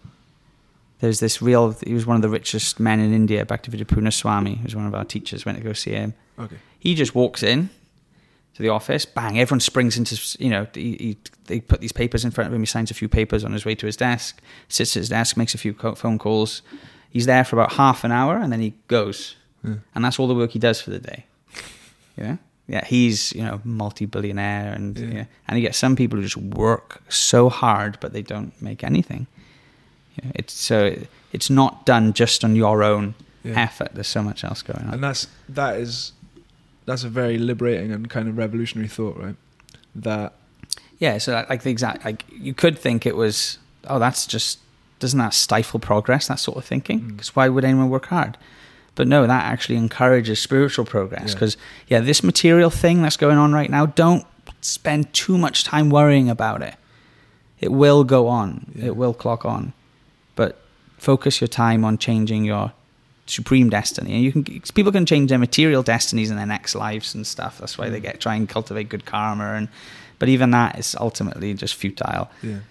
There's this real. He was one of the richest men in India. Bhaktivedanta Purna Swami, who was one of our teachers. Went to go see him. Okay. He just walks in to the office. Bang! Everyone springs into. You know, he, he, they put these papers in front of him. He signs a few papers on his way to his desk. Sits at his desk, makes a few co- phone calls. He's there for about half an hour, and then he goes. Yeah. And that's all the work he does for the day. Yeah. Yeah, he's, you know, multi-billionaire and yeah. yeah, and you get some people who just work so hard but they don't make anything. Yeah, it's so it's not done just on your own yeah. effort. There's so much else going on. And that's that is that's a very liberating and kind of revolutionary thought, right? That yeah, so that, like the exact like you could think it was, oh, that's just doesn't that stifle progress, that sort of thinking? Because mm. why would anyone work hard? But no, that actually encourages spiritual progress because, yeah. yeah, this material thing that's going on right now, don't spend too much time worrying about it. It will go on. Yeah. It will clock on. But focus your time on changing your supreme destiny. And you can people can change their material destinies in their next lives and stuff. That's why mm. they get try and cultivate good karma. And But even that is ultimately just futile. Yeah.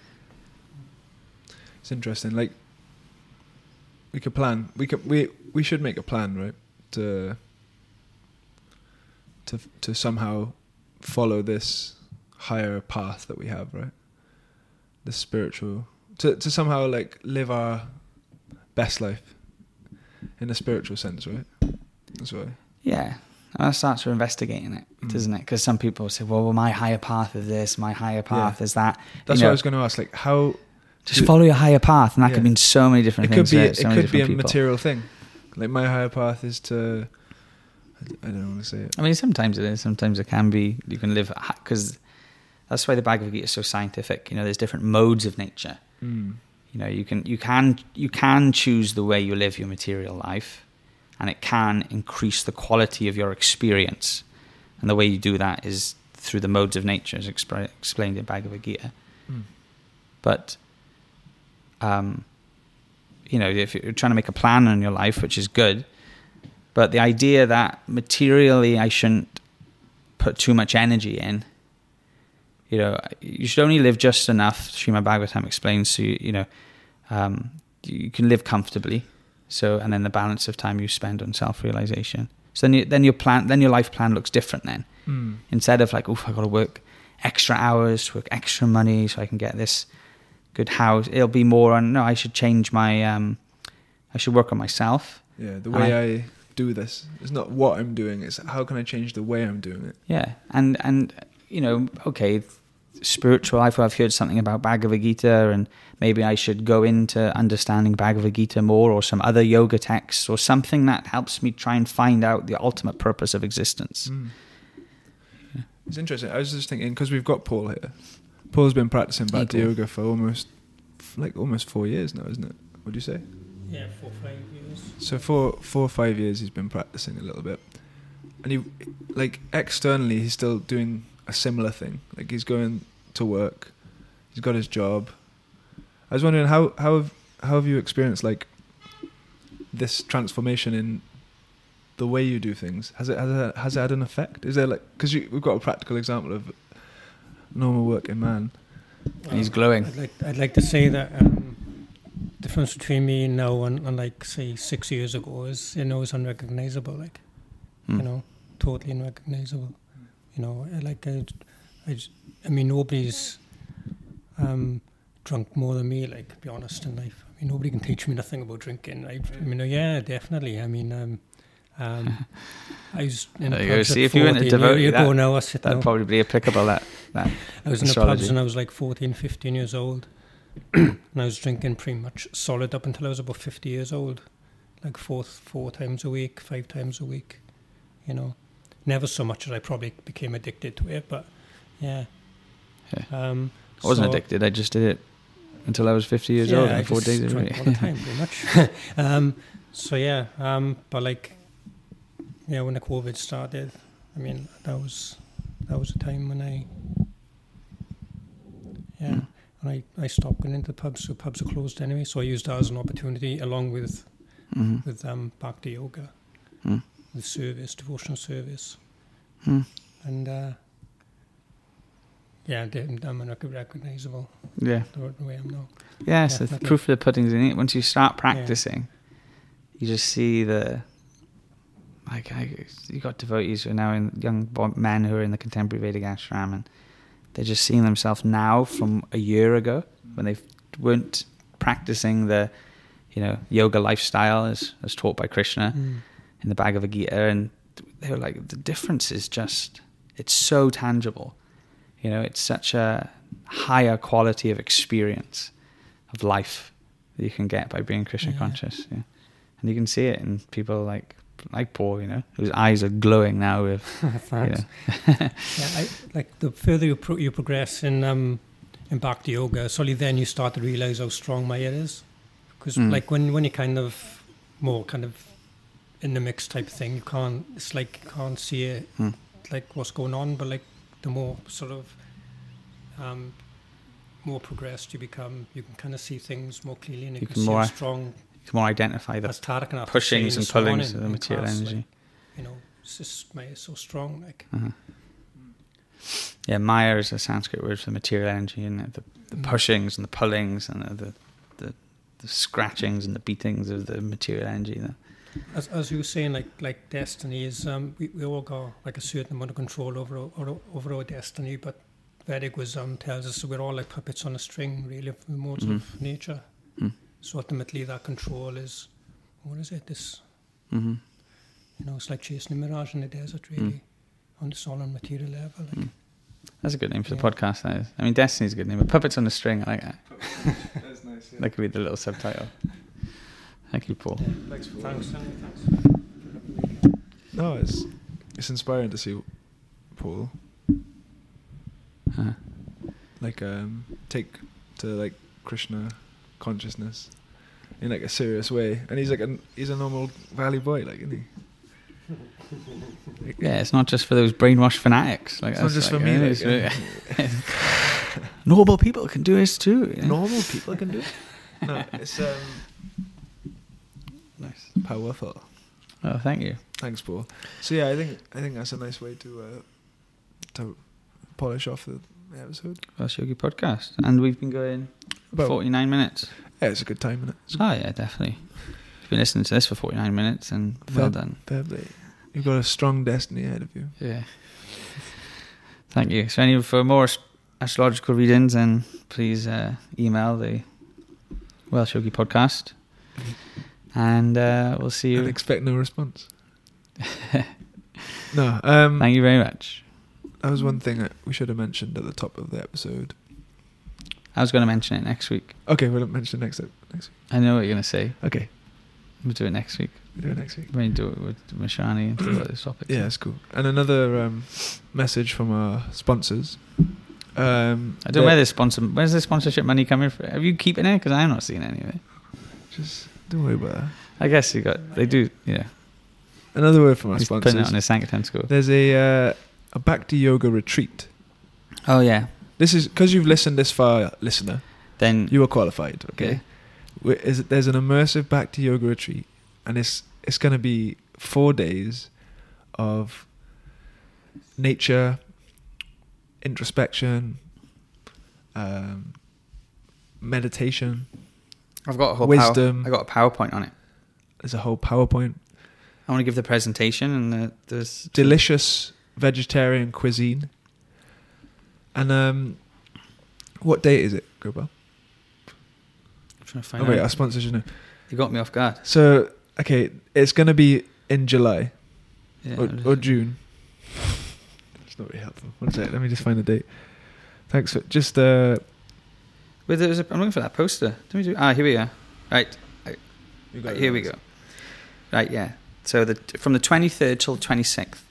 It's interesting. Like, we could plan. We could we we should make a plan, right? To to to somehow follow this higher path that we have, right? The spiritual to to somehow like live our best life in a spiritual sense, right? That's why. Yeah. And that starts to investigating it, mm. doesn't it? Because some people say, well, well, my higher path is this, my higher path yeah. is that. That's you know, what I was going to ask. Like, how... Just follow your higher path, and that yeah. could mean so many different it things. Could be, right? so it could be a people. material thing. Like, my higher path is to... I don't want to say it. I mean, sometimes it is. Sometimes it can be. You can live... Because that's why the Bhagavad Gita is so scientific. You know, there's different modes of nature. Mm. You know, you can you can you can choose the way you live your material life, and it can increase the quality of your experience. And the way you do that is through the modes of nature, as expre- explained in Bhagavad Gita. Mm. But, um, you know, if you're trying to make a plan in your life, which is good, but the idea that materially I shouldn't put too much energy in, you know, you should only live just enough, Srimad Bhagavatam explains, so, you, you know, um, you can live comfortably. So, and then the balance of time you spend on self-realization. So then, you, then your plan, then your life plan looks different. Then mm. instead of like, oof, I got to work extra hours, work extra money, so I can get this good house. It'll be more on no, I should change my, um, I should work on myself. Yeah, the way I, I do this. It's not what I'm doing. It's how can I change the way I'm doing it. Yeah, and and you know, okay, spiritual life. I've heard something about Bhagavad Gita, and maybe I should go into understanding Bhagavad Gita more, or some other yoga texts, or something that helps me try and find out the ultimate purpose of existence. Mm. Yeah. It's interesting. I was just thinking, because we've got Paul here. Paul's been practicing Bhakti hey, Yoga for almost, like almost four years now, isn't it? What do you say? Yeah, four five years. So for four or five years, he's been practicing a little bit, and he, like externally, he's still doing a similar thing. Like he's going to work, he's got his job. I was wondering how how have, how have you experienced like this transformation in the way you do things? Has it has it, has it had an effect? Is there like because we've got a practical example of normal working man. Um, he's glowing. I'd like I'd like to say that um, the difference between me now and, and like say six years ago is you know it's unrecognizable. Like hmm. you know, totally unrecognizable. You know, like I, I, just, I mean nobody's um, drunk more than me, like, to be honest, in life. I mean, nobody can teach me nothing about drinking. I, I mean, yeah, definitely. I mean, um, um, I was in There you the go. pubs See, at if you went to fourteen devotee, years that- ago now, I sit That'd now. probably be applicable, that, that I was in the astrology. pubs and I was like fourteen, fifteen years old. And I was drinking pretty much solid up until I was about fifty years old. Like four, four times a week, five times a week, you know. Never so much that I probably became addicted to it, but yeah. Yeah. Um, I wasn't so- addicted. I just did it until I was fifty years yeah, old I and four just days a drank week. all the time, pretty much. um, so yeah, um, but like, yeah, when the COVID started, I mean, that was that was a time when I, yeah, Mm. and I, I stopped going into the pubs. So pubs are closed anyway. So I used that as an opportunity, along with Mhm. with um, Bhakti Yoga, Mm. the service, devotional service, Mm. and uh, yeah, I'm, I'm unrecognizable Yeah. the way I'm now. Yes, the Definitely. proof of the pudding's in it. Once you start practicing, you just see the, like, I, you got devotees who are now in, young bo- men who are in the contemporary Vedic ashram, and they're just seeing themselves now from a year ago when they weren't practicing the, you know, yoga lifestyle as, as taught by Krishna Mm. in the Bhagavad Gita, and they were like, the difference is just, it's so tangible. You know, it's such a higher quality of experience of life that you can get by being Krishna Yeah. conscious. Yeah. And you can see it in people like like Paul, you know, whose eyes are glowing now with, you Thanks. know. Yeah, I, like the further you pro- you progress in um in Bhakti Yoga, it's only then you start to realize how strong Maya is. Because Mm. like when when you kind of more kind of in the mix type thing, you can't. It's like you can't see it, Mm. like what's going on. But like the more sort of um more progressed you become, you can kind of see things more clearly, and you, You can, can see more- how strong. You can more identify the As Tarak and I was saying pushings and this pullings morning of the in material class, energy. like, you know, it's just Maya is so strong. Like Uh-huh. Yeah, Maya is a Sanskrit word for material energy, and the, the Mm. pushings and the pullings and the, the the scratchings and the beatings of the material energy. The, As, as you were saying, like like destiny is, um, we, we all got like a certain amount of control over our, over, over our destiny, but Vedic wisdom tells us we're all like puppets on a string, really, of the modes Mhm. of nature. Mm. So ultimately, that control is, what is it? This, mm-hmm. you know, it's like chasing a mirage in the desert, really, on this all on material level. Like, Mm. That's a good name for the Yeah. podcast, that is. I mean, Destiny's a good name, but Puppets on a String, I like that. That's nice. Yeah. That could be the little subtitle. Thank you, Paul. Thanks, Paul. Thanks, Stanley, thanks. No, it's it's inspiring to see Paul Uh-huh. like um take to like Krishna consciousness in like a serious way, and he's like a he's a normal valley boy, like, isn't he? Like, Yeah, it's not just for those brainwashed fanatics. Like It's not that's just like, for me, you know, like, it's- normal people can do this too. You know? normal people can do it. No, it's um Nice. powerful. Oh, thank you. Thanks, Paul. So yeah, I think I think that's a nice way to uh, to polish off the episode. Welsh Yogi podcast, and we've been going About- forty-nine minutes. Yeah, it's a good time, isn't it? It's Oh yeah, definitely. You've been listening to this for forty-nine minutes, and well Fair- done. fair play. You've got a strong destiny ahead of you. Yeah. Thank you. So, any for more ast- astrological readings, then please uh, email the Welsh Yogi podcast, and uh, we'll see And you. expect no response. No, um, Thank you very much. that was one thing that we should have mentioned at the top of the episode. I was going to mention it next week. Okay, we'll mention it next ep- next week. I know what you're going to say. Okay, We'll do it next week. we'll do it next week. We're going to do it with Mashani and talk about this topic. Yeah, it's cool. And another um, message from our sponsors. Um, I don't know where this sponsor. Where's the sponsorship money coming from? Have you keeping it? Because I'm not seeing any of it. Just don't worry about that. I guess you got. They do. Yeah. Another word from our He's sponsors. putting it on his Sankirtan school. There's a uh, a Bhakti Yoga retreat. Oh yeah. This is because you've listened this far, listener. Then You are qualified. Okay. We- Is there's an immersive Bhakti Yoga retreat, and it's it's going to be four days of nature, introspection, um, meditation. I've got a whole Wisdom. Power, I got a PowerPoint on it. There's a whole PowerPoint. I want to give the presentation, and the, there's Delicious vegetarian cuisine, and um, What date is it, Gopal? I'm trying to find Oh wait, out. our sponsors, you know. You got me off guard. So okay, it's gonna be in July Yeah, or, or June. It's not really helpful. One sec, let me just find the date. Thanks for just uh. Wait, there was a, I'm looking for that poster. Let me do. Ah, here we go. Right, you right here we go. Right, yeah. So the from the twenty-third till twenty-sixth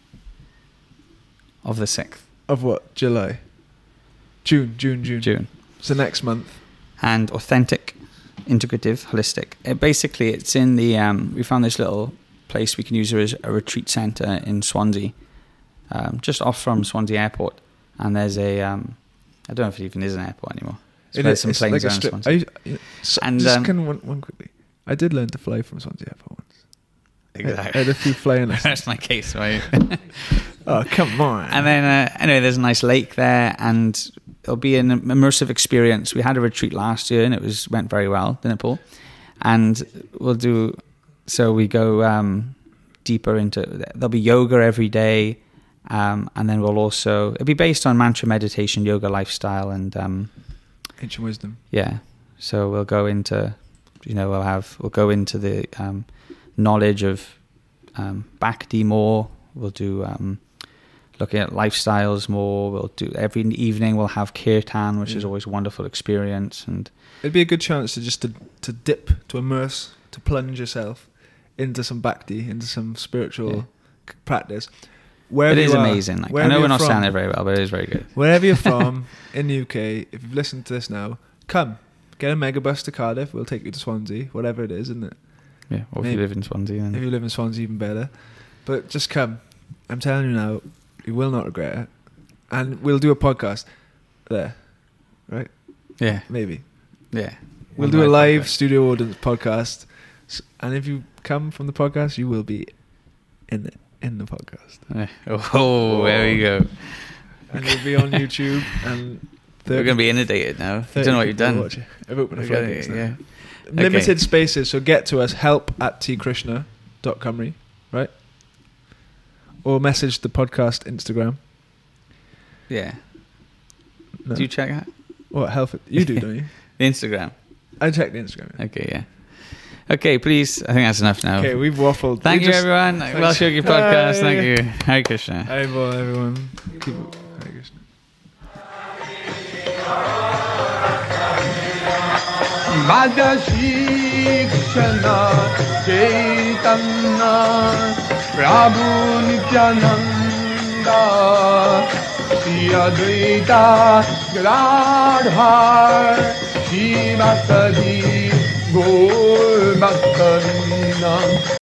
of the sixth Of what? July. June, June, June. June. So next month. And authentic, integrative, holistic. It, basically, it's in the. Um, we found this little place we can use as a retreat centre in Swansea, um, just off from Swansea Airport. And there's a. Um, I don't know if it even is an airport anymore. It There's is- some it's planes like a around strip. Swansea. I, I- so And, just um, can one, one quickly. I did learn to fly from Swansea Airport once. I, Exactly. I had a few flying lessons. That's my case, right? Oh come on! And then, uh, anyway, there's a nice lake there, and it'll be an immersive experience. We had a retreat last year, and it was went very well, didn't it, Paul? And we'll do. So we go um, deeper into. There'll be yoga every day, um, and then we'll also. It'll be based on mantra meditation, yoga lifestyle, and um, ancient wisdom. yeah. So we'll go into. You know, we'll have. We'll go into the um, knowledge of um, Bhakti more. We'll do. Um, Looking at lifestyles more. We'll do every evening. We'll have kirtan, which Yeah. is always a wonderful experience. And It'd be a good chance to just to, to dip, to immerse, to plunge yourself into some bhakti, into some spiritual Yeah. c- practice. Wherever it is you are, amazing. Like, I wherever know we're you're not from, saying it very well, but it is very good. Wherever you're from in the U K, if you've listened to this now, come get a megabus to Cardiff. We'll take you to Swansea, whatever it is, isn't it? Yeah. Or if Maybe. you live in Swansea, then If you live in Swansea, even better. But just come. I'm telling you now, you will not regret it. And we'll do a podcast there, right? yeah, Maybe. yeah. We'll One do a live live podcast. studio audience podcast. S- And if you come from the podcast, you will be in the, in the podcast. Yeah. Oh, there we go. And you'll be on YouTube. And We're going to be inundated now. I thirty don't know what you've people will done. watch it. I've opened a We're gonna- floodgates now. yeah. Limited Okay. spaces, so get to us, help at t krishna dot com, right? Or message the podcast Instagram. Yeah. No. Do you check that? What, help it? You do, don't you? The Instagram. I check the Instagram. yeah. Okay, yeah. Okay, please. I think that's enough now. Okay, we've waffled. Thank We you, just- everyone. thanks. Welsh Yogi Podcast. Thank Bye. you. Hare Krishna. Hi, boy, everyone. Keep it. Hare Krishna. Madhasi Krishna Chaitanya Prabhu Nityananda Shri Advaita Gadadhar Shri Vasadi Gaur Bhaktavinam